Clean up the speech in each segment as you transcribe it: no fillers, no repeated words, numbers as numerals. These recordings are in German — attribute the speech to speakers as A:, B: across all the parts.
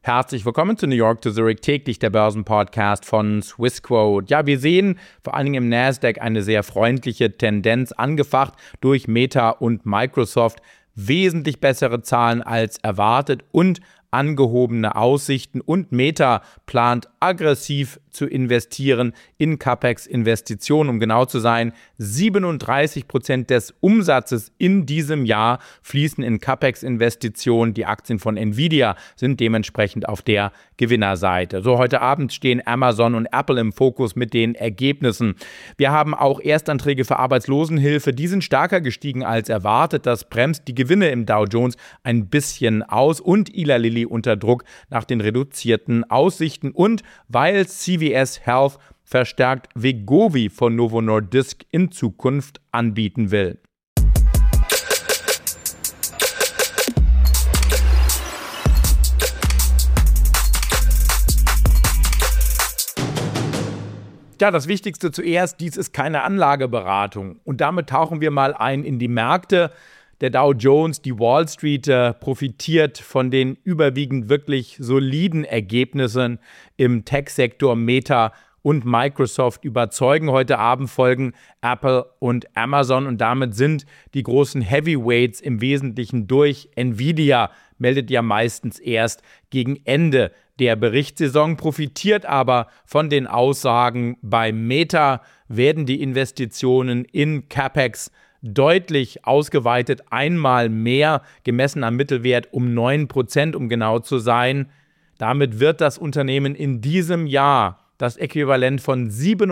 A: Herzlich willkommen zu New York to Zurich, täglich der Börsenpodcast von Swissquote. Ja, wir sehen vor allen Dingen im Nasdaq eine sehr freundliche Tendenz, angefacht durch Meta und Microsoft. Wesentlich bessere Zahlen als erwartet und angehobene Aussichten, und Meta plant aggressiv zu investieren in CapEx-Investitionen. Um genau zu sein, 37% des Umsatzes in diesem Jahr fließen in CapEx-Investitionen. Die Aktien von Nvidia sind dementsprechend auf der Gewinnerseite. So, heute Abend stehen Amazon und Apple im Fokus mit den Ergebnissen. Wir haben auch Erstanträge für Arbeitslosenhilfe. Die sind stärker gestiegen als erwartet. Das bremst die Gewinne im Dow Jones ein bisschen aus, und Eli Lilly unter Druck nach den reduzierten Aussichten, und weil CVS Health verstärkt Wegovy von Novo Nordisk in Zukunft anbieten will. Ja, das Wichtigste zuerst: dies ist keine Anlageberatung. Und damit tauchen wir mal ein in die Märkte. Der Dow Jones, die Wall Street profitiert von den überwiegend wirklich soliden Ergebnissen im Tech-Sektor. Meta und Microsoft überzeugen. Heute Abend folgen Apple und Amazon, und damit sind die großen Heavyweights im Wesentlichen durch. Nvidia meldet ja meistens erst gegen Ende der Berichtssaison, profitiert aber von den Aussagen. Bei Meta werden die Investitionen in CapEx deutlich ausgeweitet, einmal mehr, gemessen am Mittelwert um 9%, um genau zu sein. Damit wird das Unternehmen in diesem Jahr das Äquivalent von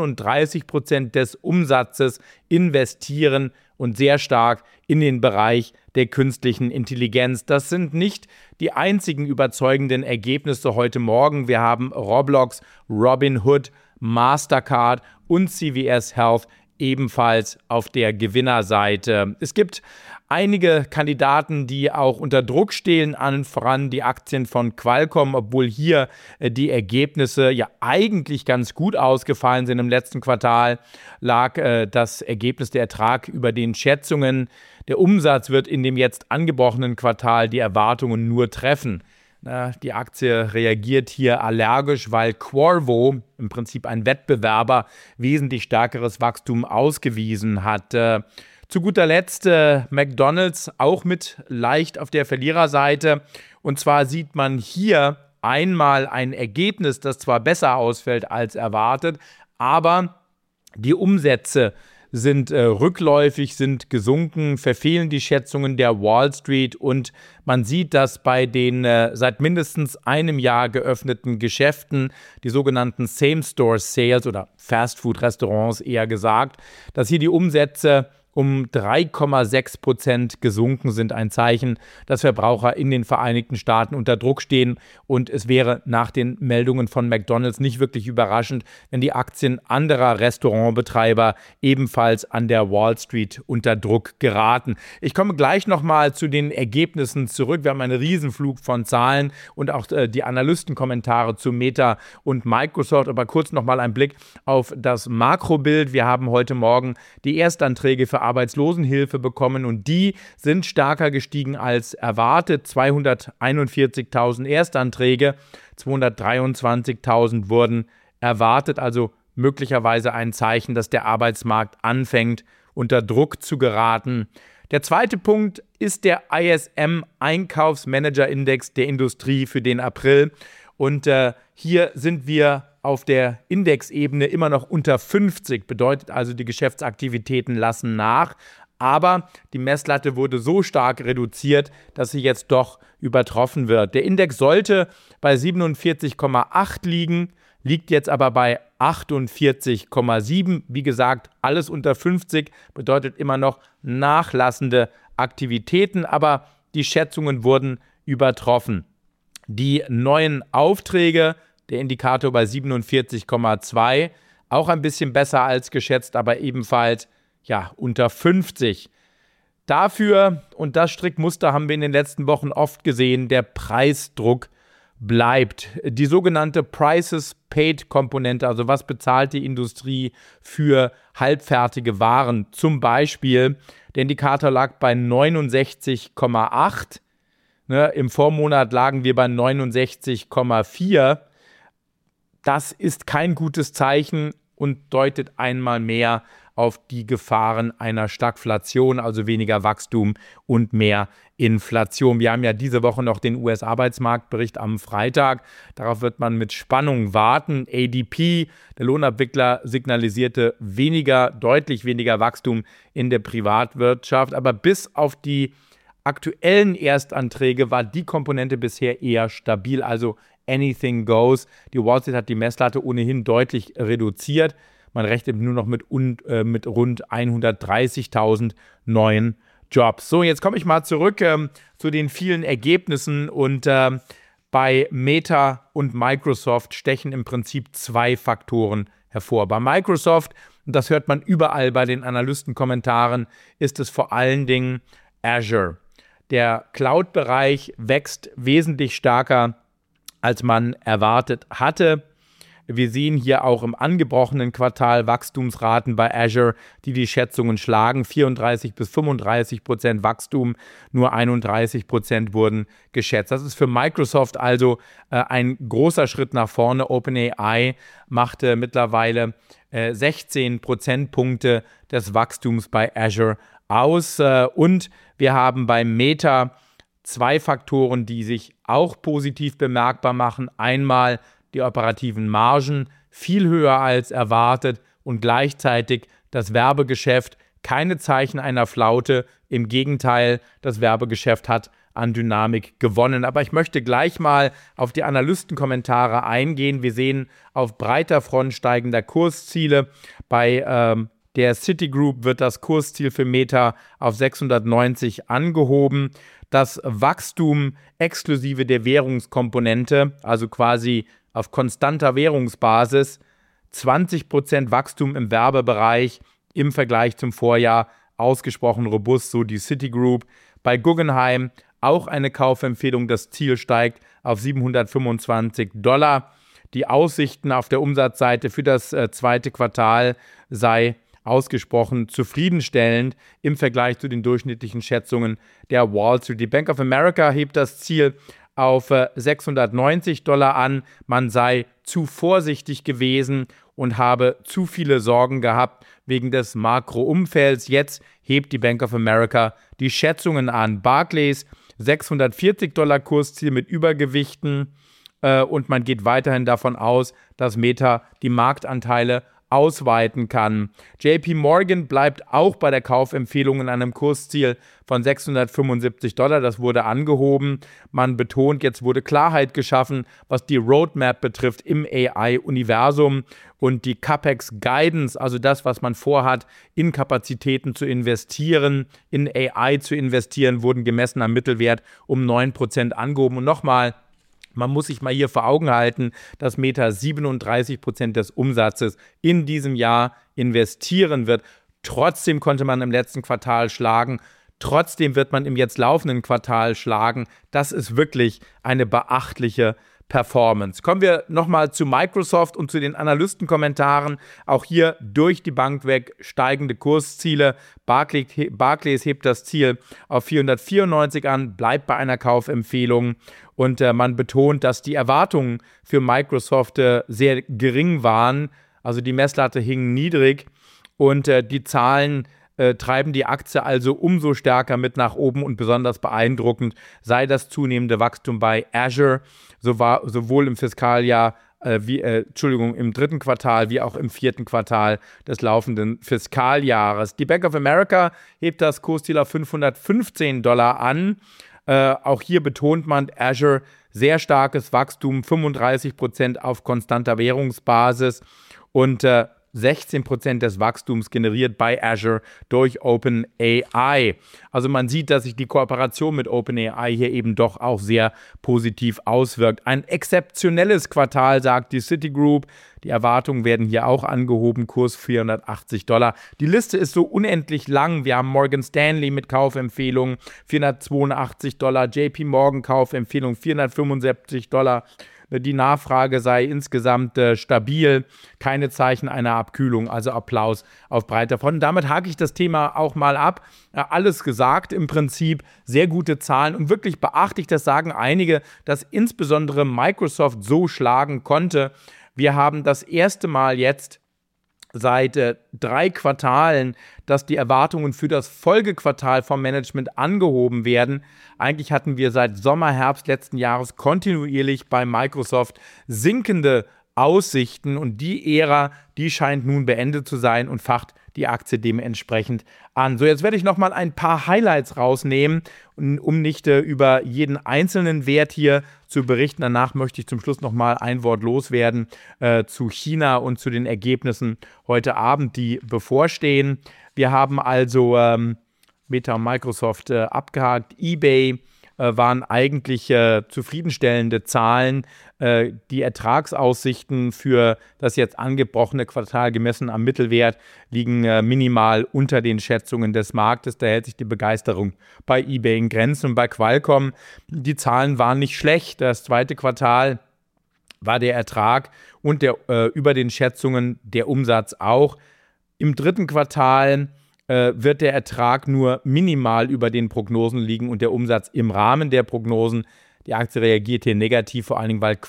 A: 37% des Umsatzes investieren, und sehr stark in den Bereich der künstlichen Intelligenz. Das sind nicht die einzigen überzeugenden Ergebnisse heute Morgen. Wir haben Roblox, Robinhood, Mastercard und CVS Health ebenfalls auf der Gewinnerseite. Es gibt einige Kandidaten, die auch unter Druck stehen, allen voran die Aktien von Qualcomm, obwohl hier die Ergebnisse ja eigentlich ganz gut ausgefallen sind. Im letzten Quartal lag das Ergebnis, der Ertrag, über den Schätzungen. Der Umsatz wird in dem jetzt angebrochenen Quartal die Erwartungen nur treffen. Die Aktie reagiert hier allergisch, weil Qorvo, im Prinzip ein Wettbewerber, wesentlich stärkeres Wachstum ausgewiesen hat. Zu guter Letzt McDonald's auch mit leicht auf der Verliererseite. Und zwar sieht man hier einmal ein Ergebnis, das zwar besser ausfällt als erwartet, aber die Umsätze sind rückläufig, sind gesunken, verfehlen die Schätzungen der Wall Street, und man sieht, dass bei den seit mindestens einem Jahr geöffneten Geschäften, die sogenannten Same-Store-Sales oder Fast-Food-Restaurants eher gesagt, dass hier die Umsätze um 3,6% gesunken sind. Ein Zeichen, dass Verbraucher in den Vereinigten Staaten unter Druck stehen. Und es wäre nach den Meldungen von McDonald's nicht wirklich überraschend, wenn die Aktien anderer Restaurantbetreiber ebenfalls an der Wall Street unter Druck geraten. Ich komme gleich nochmal zu den Ergebnissen zurück. Wir haben einen Riesenflug von Zahlen und auch die Analystenkommentare zu Meta und Microsoft. Aber kurz nochmal ein Blick auf das Makrobild. Wir haben heute Morgen die Erstanträge für Arbeitslosenhilfe bekommen, und die sind stärker gestiegen als erwartet. 241.000 Erstanträge, 223.000 wurden erwartet, also möglicherweise ein Zeichen, dass der Arbeitsmarkt anfängt, unter Druck zu geraten. Der zweite Punkt ist der ISM-Einkaufsmanager-Index der Industrie für den April, und hier sind wir auf der Indexebene immer noch unter 50, bedeutet also, die Geschäftsaktivitäten lassen nach, aber die Messlatte wurde so stark reduziert, dass sie jetzt doch übertroffen wird. Der Index sollte bei 47,8 liegen, liegt jetzt aber bei 48,7. Wie gesagt, alles unter 50 bedeutet immer noch nachlassende Aktivitäten, aber die Schätzungen wurden übertroffen. Die neuen Aufträge, der Indikator bei 47,2, auch ein bisschen besser als geschätzt, aber ebenfalls unter 50. Dafür, und das Strickmuster haben wir in den letzten Wochen oft gesehen, der Preisdruck bleibt. Die sogenannte Prices-Paid-Komponente, also was bezahlt die Industrie für halbfertige Waren, zum Beispiel, der Indikator lag bei 69,8. Ne, im Vormonat lagen wir bei 69,4. Das ist kein gutes Zeichen und deutet einmal mehr auf die Gefahren einer Stagflation, also weniger Wachstum und mehr Inflation. Wir haben ja diese Woche noch den US-Arbeitsmarktbericht am Freitag. Darauf wird man mit Spannung warten. ADP, der Lohnabwickler, signalisierte deutlich weniger Wachstum in der Privatwirtschaft. Aber bis auf die aktuellen Erstanträge war die Komponente bisher eher stabil, also anything goes. Die Wall Street hat die Messlatte ohnehin deutlich reduziert. Man rechnet nur noch mit rund 130.000 neuen Jobs. So, jetzt komme ich mal zurück zu den vielen Ergebnissen und bei Meta und Microsoft stechen im Prinzip zwei Faktoren hervor. Bei Microsoft, und das hört man überall bei den Analystenkommentaren, ist es vor allen Dingen Azure. Der Cloud-Bereich wächst wesentlich stärker, als man erwartet hatte. Wir sehen hier auch im angebrochenen Quartal Wachstumsraten bei Azure, die Schätzungen schlagen. 34-35% Wachstum, nur 31% wurden geschätzt. Das ist für Microsoft also ein großer Schritt nach vorne. OpenAI machte mittlerweile 16 Prozentpunkte des Wachstums bei Azure aus. Und wir haben bei Meta zwei Faktoren, die sich auch positiv bemerkbar machen. Einmal die operativen Margen viel höher als erwartet und gleichzeitig das Werbegeschäft keine Zeichen einer Flaute. Im Gegenteil, das Werbegeschäft hat an Dynamik gewonnen. Aber ich möchte gleich mal auf die Analystenkommentare eingehen. Wir sehen auf breiter Front steigender Kursziele. Bei der Citigroup wird das Kursziel für Meta auf 690 angehoben. Das Wachstum exklusive der Währungskomponente, also quasi auf konstanter Währungsbasis, 20% Wachstum im Werbebereich im Vergleich zum Vorjahr, ausgesprochen robust, so die Citigroup. Bei Guggenheim auch eine Kaufempfehlung, das Ziel steigt auf $725. Die Aussichten auf der Umsatzseite für das zweite Quartal sei ausgesprochen zufriedenstellend im Vergleich zu den durchschnittlichen Schätzungen der Wall Street. Die Bank of America hebt das Ziel auf $690 an. Man sei zu vorsichtig gewesen und habe zu viele Sorgen gehabt wegen des Makroumfelds. Jetzt hebt die Bank of America die Schätzungen an. Barclays $640 Kursziel mit Übergewichten und man geht weiterhin davon aus, dass Meta die Marktanteile ausweiten kann. JP Morgan bleibt auch bei der Kaufempfehlung in einem Kursziel von $675. Das wurde angehoben. Man betont, jetzt wurde Klarheit geschaffen, was die Roadmap betrifft im AI-Universum und die CapEx-Guidance, also das, was man vorhat, in Kapazitäten zu investieren, in AI zu investieren, wurden gemessen am Mittelwert um 9% angehoben. Und nochmal, man muss sich mal hier vor Augen halten, dass Meta 37% des Umsatzes in diesem Jahr investieren wird. Trotzdem konnte man im letzten Quartal schlagen. Trotzdem wird man im jetzt laufenden Quartal schlagen. Das ist wirklich eine beachtliche Performance. Kommen wir nochmal zu Microsoft und zu den Analystenkommentaren. Auch hier durch die Bank weg steigende Kursziele. Barclays hebt das Ziel auf 494 an, bleibt bei einer Kaufempfehlung. Und man betont, dass die Erwartungen für Microsoft sehr gering waren. Also die Messlatte hing niedrig und die Zahlen treiben die Aktie also umso stärker mit nach oben und besonders beeindruckend sei das zunehmende Wachstum bei Azure, sowohl im Fiskaljahr im dritten Quartal wie auch im vierten Quartal des laufenden Fiskaljahres. Die Bank of America hebt das Kursziel auf $515 an. Auch hier betont man Azure sehr starkes Wachstum, 35% auf konstanter Währungsbasis und 16% des Wachstums generiert bei Azure durch OpenAI. Also man sieht, dass sich die Kooperation mit OpenAI hier eben doch auch sehr positiv auswirkt. Ein exzeptionelles Quartal, sagt die Citigroup. Die Erwartungen werden hier auch angehoben, Kurs $480. Die Liste ist so unendlich lang. Wir haben Morgan Stanley mit Kaufempfehlungen, $482, JP Morgan Kaufempfehlung, $475, Die Nachfrage sei insgesamt stabil, keine Zeichen einer Abkühlung, also Applaus auf breiter Front. Und damit hake ich das Thema auch mal ab. Alles gesagt im Prinzip, sehr gute Zahlen und wirklich beachtlich, das sagen einige, dass insbesondere Microsoft so schlagen konnte. Wir haben das erste Mal jetzt seit 3 Quartalen, dass die Erwartungen für das Folgequartal vom Management angehoben werden. Eigentlich hatten wir seit Sommer, Herbst letzten Jahres kontinuierlich bei Microsoft sinkende Aussichten und die Ära, die scheint nun beendet zu sein und facht die Aktie dementsprechend an. So, jetzt werde ich nochmal ein paar Highlights rausnehmen, um nicht über jeden einzelnen Wert hier zu berichten. Danach möchte ich zum Schluss nochmal ein Wort loswerden zu China und zu den Ergebnissen heute Abend, die bevorstehen. Wir haben also Meta und Microsoft abgehakt. eBay waren eigentlich zufriedenstellende Zahlen. Die Ertragsaussichten für das jetzt angebrochene Quartal gemessen am Mittelwert liegen minimal unter den Schätzungen des Marktes. Da hält sich die Begeisterung bei eBay in Grenzen. Und bei Qualcomm, die Zahlen waren nicht schlecht. Das zweite Quartal war der Ertrag und über den Schätzungen der Umsatz auch. Im dritten Quartal wird der Ertrag nur minimal über den Prognosen liegen und der Umsatz im Rahmen der Prognosen. Die Aktie reagiert hier negativ, vor allen Dingen, weil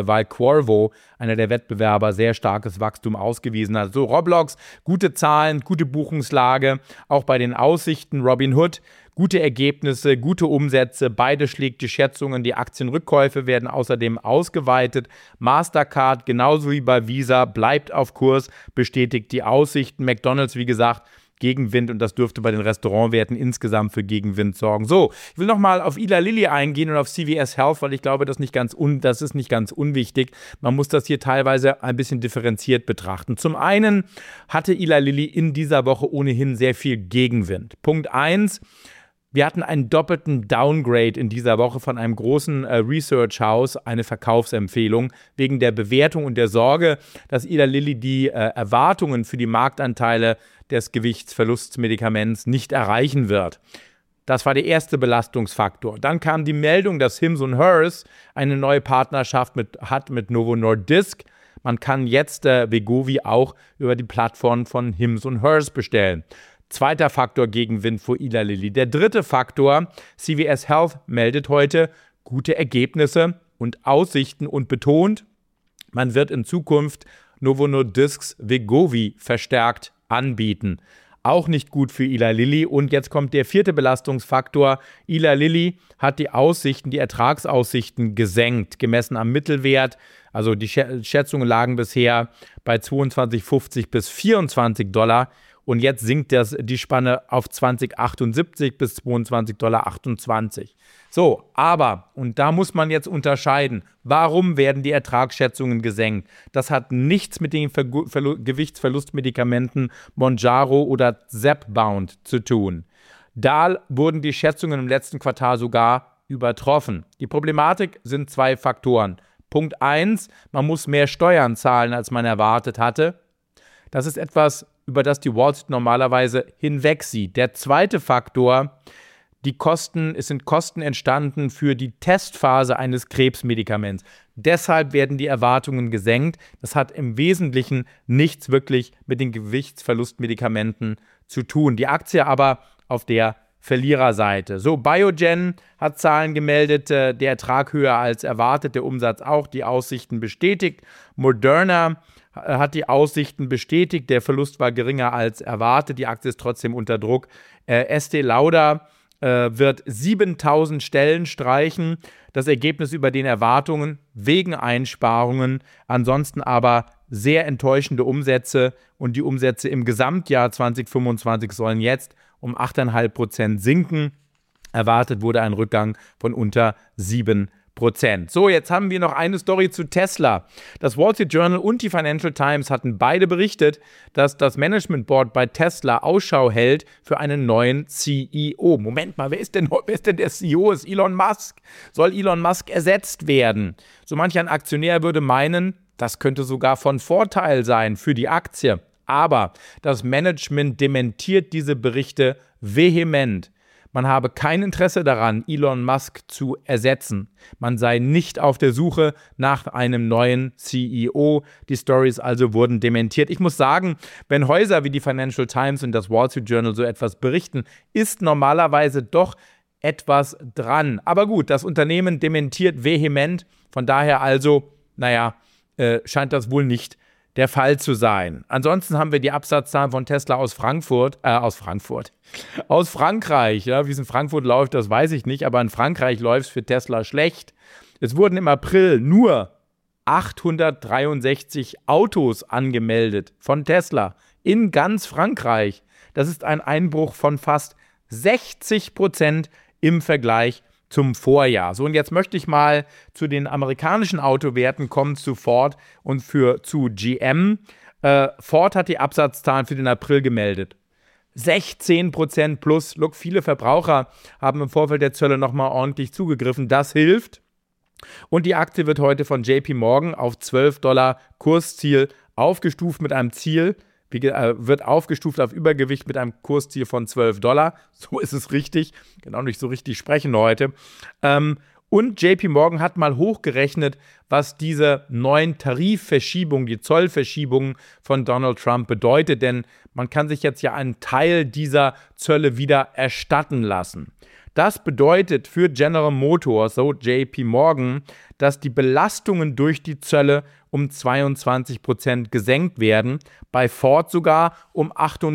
A: Qorvo, einer der Wettbewerber, sehr starkes Wachstum ausgewiesen hat. So, Roblox, gute Zahlen, gute Buchungslage, auch bei den Aussichten. Robinhood, gute Ergebnisse, gute Umsätze, beide schlägt die Schätzungen. Die Aktienrückkäufe werden außerdem ausgeweitet. Mastercard, genauso wie bei Visa, bleibt auf Kurs, bestätigt die Aussichten. McDonald's, wie gesagt, Gegenwind und das dürfte bei den Restaurantwerten insgesamt für Gegenwind sorgen. So, ich will nochmal auf Eli Lilly eingehen und auf CVS Health, weil ich glaube, das ist nicht ganz unwichtig. Man muss das hier teilweise ein bisschen differenziert betrachten. Zum einen hatte Eli Lilly in dieser Woche ohnehin sehr viel Gegenwind. Punkt 1. Wir hatten einen doppelten Downgrade in dieser Woche von einem großen Research-Haus, eine Verkaufsempfehlung, wegen der Bewertung und der Sorge, dass Eli Lilly die Erwartungen für die Marktanteile des Gewichtsverlustmedikaments nicht erreichen wird. Das war der erste Belastungsfaktor. Dann kam die Meldung, dass Hims & Hers eine neue Partnerschaft hat mit Novo Nordisk. Man kann jetzt Wegovy auch über die Plattform von Hims & Hers bestellen. Zweiter Faktor Gegenwind für Eli Lilly. Der dritte Faktor, CVS Health meldet heute gute Ergebnisse und Aussichten und betont, man wird in Zukunft Novo Nordisks Wegovy verstärkt anbieten. Auch nicht gut für Eli Lilly. Und jetzt kommt der vierte Belastungsfaktor. Eli Lilly hat die Ertragsaussichten gesenkt, gemessen am Mittelwert. Also die Schätzungen lagen bisher bei 22,50 bis $24. Und jetzt sinkt die Spanne auf 20,78 bis $22,28. So, aber, und da muss man jetzt unterscheiden, warum werden die Ertragsschätzungen gesenkt? Das hat nichts mit den Gewichtsverlustmedikamenten Mounjaro oder Zepbound zu tun. Da wurden die Schätzungen im letzten Quartal sogar übertroffen. Die Problematik sind 2 Faktoren. Punkt 1, man muss mehr Steuern zahlen, als man erwartet hatte. Das ist etwas, über das die Wall Street normalerweise hinwegsieht. Der zweite Faktor, es sind Kosten entstanden für die Testphase eines Krebsmedikaments. Deshalb werden die Erwartungen gesenkt. Das hat im Wesentlichen nichts wirklich mit den Gewichtsverlustmedikamenten zu tun. Die Aktie aber auf der Verliererseite. So, Biogen hat Zahlen gemeldet, der Ertrag höher als erwartet, der Umsatz auch, die Aussichten bestätigt. Moderna hat die Aussichten bestätigt, der Verlust war geringer als erwartet, die Aktie ist trotzdem unter Druck. Estée Lauder wird 7.000 Stellen streichen, das Ergebnis über den Erwartungen wegen Einsparungen, ansonsten aber sehr enttäuschende Umsätze und die Umsätze im Gesamtjahr 2025 sollen jetzt um 8,5% sinken. Erwartet wurde ein Rückgang von unter 7%. So, jetzt haben wir noch eine Story zu Tesla. Das Wall Street Journal und die Financial Times hatten beide berichtet, dass das Management Board bei Tesla Ausschau hält für einen neuen CEO. Moment mal, wer ist denn der CEO? Ist Elon Musk? Soll Elon Musk ersetzt werden? So manch ein Aktionär würde meinen, das könnte sogar von Vorteil sein für die Aktie. Aber das Management dementiert diese Berichte vehement. man habe kein Interesse daran, Elon Musk zu ersetzen. Man sei nicht auf der Suche nach einem neuen CEO. Die Stories also wurden dementiert. Ich muss sagen, wenn Häuser wie die Financial Times und das Wall Street Journal so etwas berichten, ist normalerweise doch etwas dran. Aber gut, das Unternehmen dementiert vehement. Von daher also, scheint das wohl nicht der Fall zu sein. Ansonsten haben wir die Absatzzahlen von Tesla aus Frankreich. Ja, wie es in Frankfurt läuft, das weiß ich nicht, aber in Frankreich läuft es für Tesla schlecht. Es wurden im April nur 863 Autos angemeldet von Tesla in ganz Frankreich. Das ist ein Einbruch von fast 60% im Vergleich zum Vorjahr. So, und jetzt möchte ich mal zu den amerikanischen Autowerten kommen, zu Ford und zu GM. Ford hat die Absatzzahlen für den April gemeldet. 16% plus. Look, viele Verbraucher haben im Vorfeld der Zölle nochmal ordentlich zugegriffen. Das hilft. Und die Aktie wird heute von JP Morgan auf $12 Kursziel aufgestuft mit einem Ziel, wird aufgestuft auf Übergewicht mit einem Kursziel von $12. So ist es richtig. Ich kann auch nicht so richtig sprechen heute. Und JP Morgan hat mal hochgerechnet, was diese neuen Tarifverschiebungen, die Zollverschiebungen von Donald Trump bedeutet. Denn man kann sich jetzt ja einen Teil dieser Zölle wieder erstatten lassen. Das bedeutet für General Motors, so JP Morgan, dass die Belastungen durch die Zölle um 22% gesenkt werden, bei Ford sogar um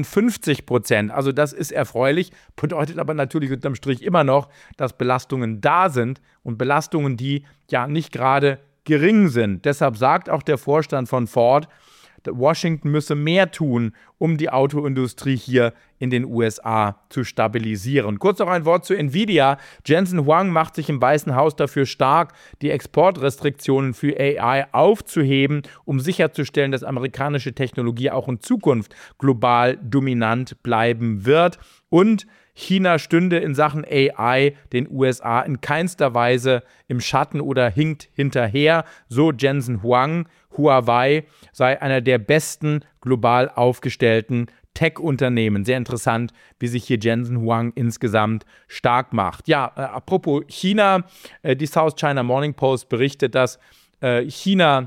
A: 58%. Also das ist erfreulich, bedeutet aber natürlich unterm Strich immer noch, dass Belastungen da sind und Belastungen, die ja nicht gerade gering sind. Deshalb sagt auch der Vorstand von Ford, Washington müsse mehr tun, um die Autoindustrie hier in den USA zu stabilisieren. Kurz noch ein Wort zu Nvidia. Jensen Huang macht sich im Weißen Haus dafür stark, die Exportrestriktionen für AI aufzuheben, um sicherzustellen, dass amerikanische Technologie auch in Zukunft global dominant bleiben wird. Und China stünde in Sachen AI den USA in keinster Weise im Schatten oder hinkt hinterher. So Jensen Huang. Huawei sei einer der besten global aufgestellten Tech-Unternehmen. Sehr interessant, wie sich hier Jensen Huang insgesamt stark macht. Ja, apropos China, die South China Morning Post berichtet, dass China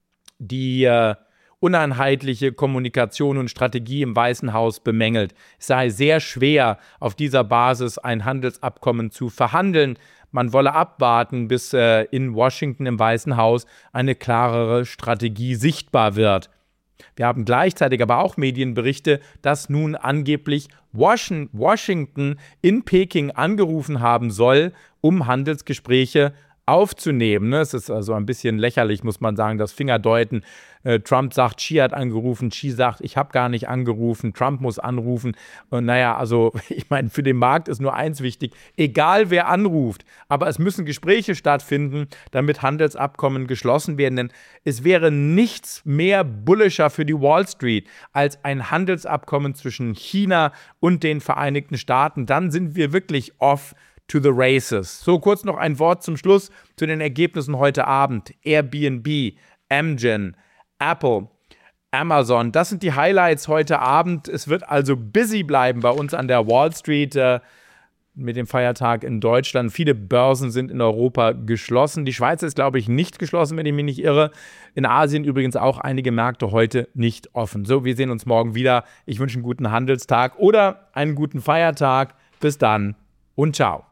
A: die uneinheitliche Kommunikation und Strategie im Weißen Haus bemängelt. Es sei sehr schwer, auf dieser Basis ein Handelsabkommen zu verhandeln. Man wolle abwarten, bis in Washington im Weißen Haus eine klarere Strategie sichtbar wird. Wir haben gleichzeitig aber auch Medienberichte, dass nun angeblich Washington in Peking angerufen haben soll, um Handelsgespräche aufzunehmen. Es ist also ein bisschen lächerlich, muss man sagen, das Fingerdeuten. Trump sagt, Xi hat angerufen, Xi sagt, ich habe gar nicht angerufen, Trump muss anrufen. Und ich meine, für den Markt ist nur eins wichtig, egal wer anruft, aber es müssen Gespräche stattfinden, damit Handelsabkommen geschlossen werden, denn es wäre nichts mehr bullischer für die Wall Street als ein Handelsabkommen zwischen China und den Vereinigten Staaten. Dann sind wir wirklich off to the races. So, kurz noch ein Wort zum Schluss zu den Ergebnissen heute Abend. Airbnb, Amgen, Apple, Amazon, das sind die Highlights heute Abend. Es wird also busy bleiben bei uns an der Wall Street mit dem Feiertag in Deutschland. Viele Börsen sind in Europa geschlossen. Die Schweiz ist, glaube ich, nicht geschlossen, wenn ich mich nicht irre. In Asien übrigens auch einige Märkte heute nicht offen. So, wir sehen uns morgen wieder. Ich wünsche einen guten Handelstag oder einen guten Feiertag. Bis dann und ciao.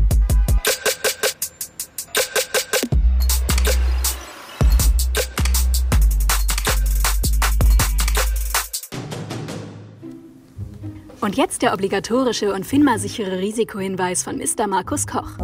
B: Und jetzt der obligatorische und FINMA-sichere Risikohinweis von Mr. Markus Koch.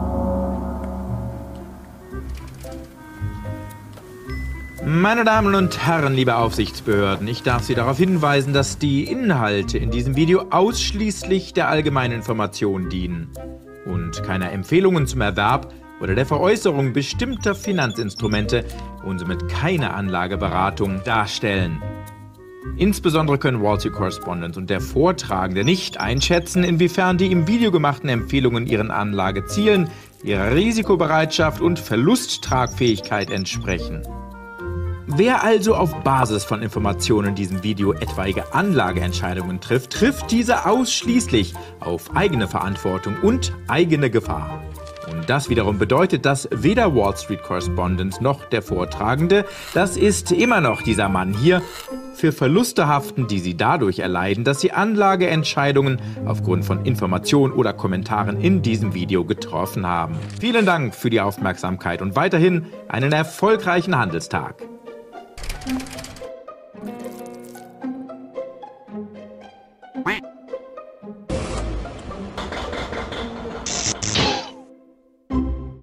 C: Meine Damen und Herren, liebe Aufsichtsbehörden, ich darf Sie darauf hinweisen, dass die Inhalte in diesem Video ausschließlich der allgemeinen Information dienen und keiner Empfehlungen zum Erwerb oder der Veräußerung bestimmter Finanzinstrumente und somit keine Anlageberatung darstellen. Insbesondere können Wall Street Correspondent und der Vortragende nicht einschätzen, inwiefern die im Video gemachten Empfehlungen ihren Anlagezielen, ihrer Risikobereitschaft und Verlusttragfähigkeit entsprechen. Wer also auf Basis von Informationen in diesem Video etwaige Anlageentscheidungen trifft, trifft diese ausschließlich auf eigene Verantwortung und eigene Gefahr. Und das wiederum bedeutet, dass weder Wall Street Correspondent noch der Vortragende, das ist immer noch dieser Mann hier, für Verluste haften, die sie dadurch erleiden, dass sie Anlageentscheidungen aufgrund von Informationen oder Kommentaren in diesem Video getroffen haben. Vielen Dank für die Aufmerksamkeit und weiterhin einen erfolgreichen Handelstag.
D: Quack.